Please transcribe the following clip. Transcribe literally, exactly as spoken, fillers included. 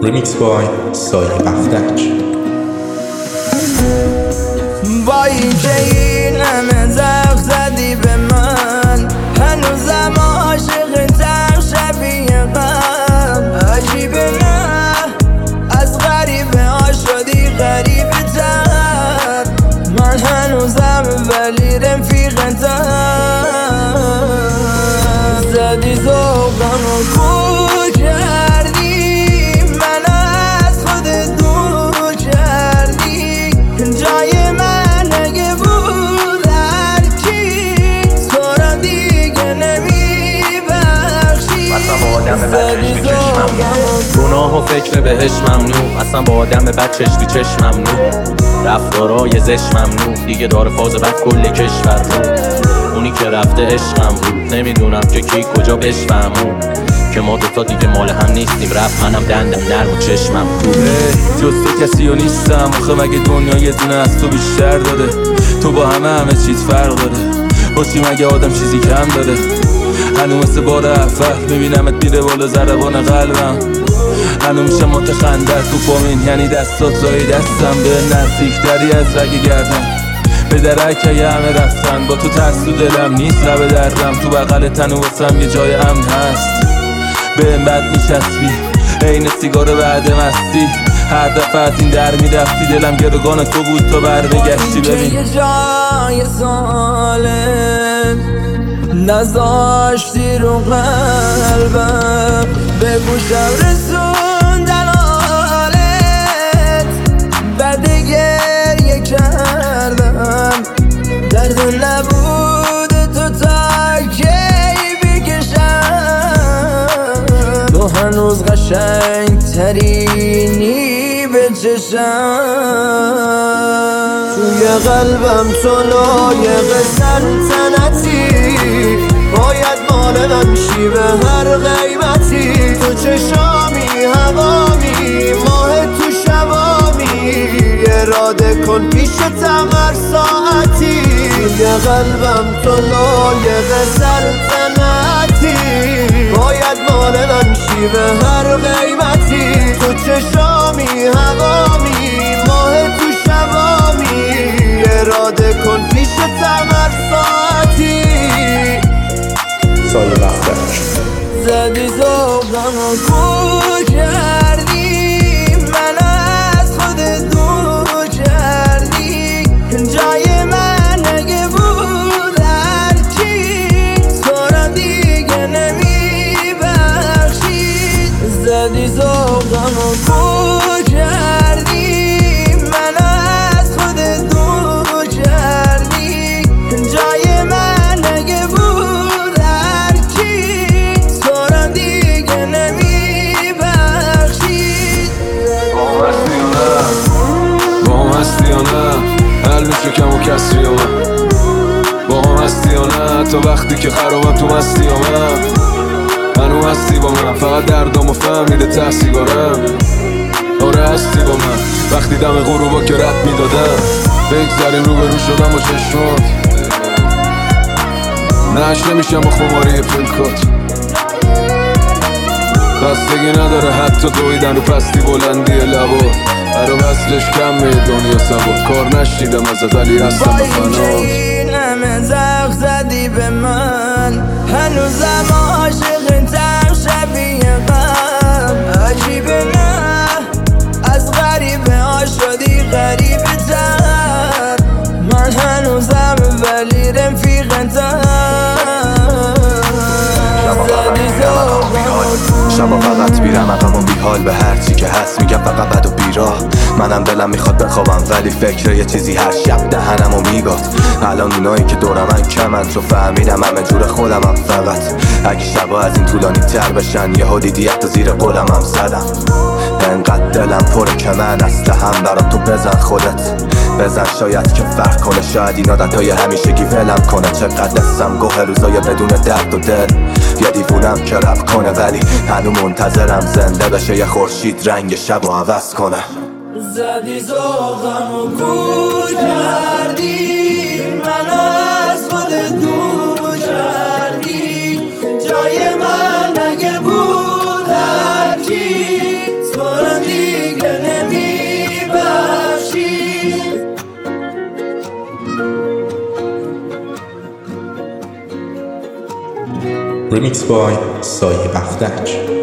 ریمیکس بای سایه بختک. با اینکه این همه زخم زدی به من، هنوزم عاشقتم شبیه قبل. عجیبه نه از غریبه ها شدی غریبه تر، من هنوزم ولی رفیقتم. زدی ذوقم و خود کردی، من از خودت دور کردی. جای من اگه بود هرکی تو را دیگه نمیبخشی. اصلا با آدم بد چشمی چشمم گناه و فکر بهش ممنوع. اصلا با آدم بد چشمی چشم ممنوع. رفتارای زشت ممنوع. دیگه داره فاز بد کل کشور رو. اونی که رفته عشقم بود، نمیدونم که کی کجا بشفهمون که ما دوتا دیگه مال هم نیستیم. رفت منم دندم نرم و چشمم خوبه. جز تو کسی و نیستم آخه، مگه دنیا یه دونه از تو بیشتر داره؟ تو با همه همه چیز فرق داره. باشی مگه آدم چیزی کم داره؟ هنو مثل بار اول میبینمت میره بالا ضربان قلبم. هنو میشه متخندر تو پامین، یعنی دستات رای دستم به نزدیکتری از رگ گردم. به درک یه همه رفتن، با تو ترس تو دلم نیست لب دردم. تو بغل تنو واسم یه جای امن هست، به این بد میچسبی عین سیگار بعد مستی. هر دفعه از این در میرفتی دلم گروگان تو بود تا برمیگشتی. ببین یه جای ظالم نذاشتی رو قلبم، به گوشم رسوندن حالت، بعد گریه کردم. درد نبود تو تا کی بکشم، تو هنوز قشنگ ترینی به چشم. توی قلبم تو لایق سلطنتی، باید مال من شی به هر قیمتی. تو چشامی هوامی ماه تو شبامی، اراده کن پیشتم هر ساعتی. توی قلبم تو لایق سلطنتی، باید مال من شی به هر قیمتی. تو چشامی هوامی ماه تو شبامی، اراده کن پیشتم هر ساعتی. سایه بختک. زدی ذوقم و خود کردی، من از خودت دور کردی. جای من اگه بود هرکی تو را دیگه نمیبخشید. زدی ذوقم و خود کردی، من از خودت دور کردی. جای من اگه بود هرکی تو را دیگه نمیبخشید. با هم هستی یا نه؟ با هم هستی یا نه؟ حل میشه کم و کسری یا من؟ با هم هستی یا نه؟ تا وقتی که خرابم تو مستی یا من؟ هنو هستی با من؟ فقط دردامو فهمیده ته سیگارم. آره هستی با من وقتی دم غروبا که رد میدادم. بگذاریم رو به رو شدم با چشمات، نهش نمیشم با خماری پلکات. بستگی نداره حتی دویدن رو پستی بلندی لبات. هر وصلش کمه دنیا سبات، کار نشیدم ازت ولی هستم به فنات. با این همه زخم زدی به من، هنوزم عاشقتم شبیه قبل. عجیبه نه از غریبه ها شدی غریبه تر، من هنوزم ولی رفیقتم. شبا فقط میرم عقب و بیحال به هرچی که هست میگم فقط بد و بیراه. منم دلم میخواد بخوابم ولی فکر یه چیزی هر شب دهنمو میگاد. الان اونایی که دورم من کمن، تو فهمیدم همه جور خودمم فقط. اگه شبا از این طولانی تر بشن یهو دیدی حتی زیر قولمم زدم. انقدر دلم پره که من اصلا هم برا تو بزن خودت بزن، شاید که فرق کنه. شاید این عادتهای همیشگی ولم کنه. چقدر دستم گوه روزای بدون درد و دل، یا دیوونم که رب کنه ولی هنو منتظرم زنده بشه یه خورشید رنگ شب و عوض کنه. زدی ذوقم و گول کردی، من از خودت دور کردی. جای من اگه بود هرکی تو را ریمیکس بای سایه بختک.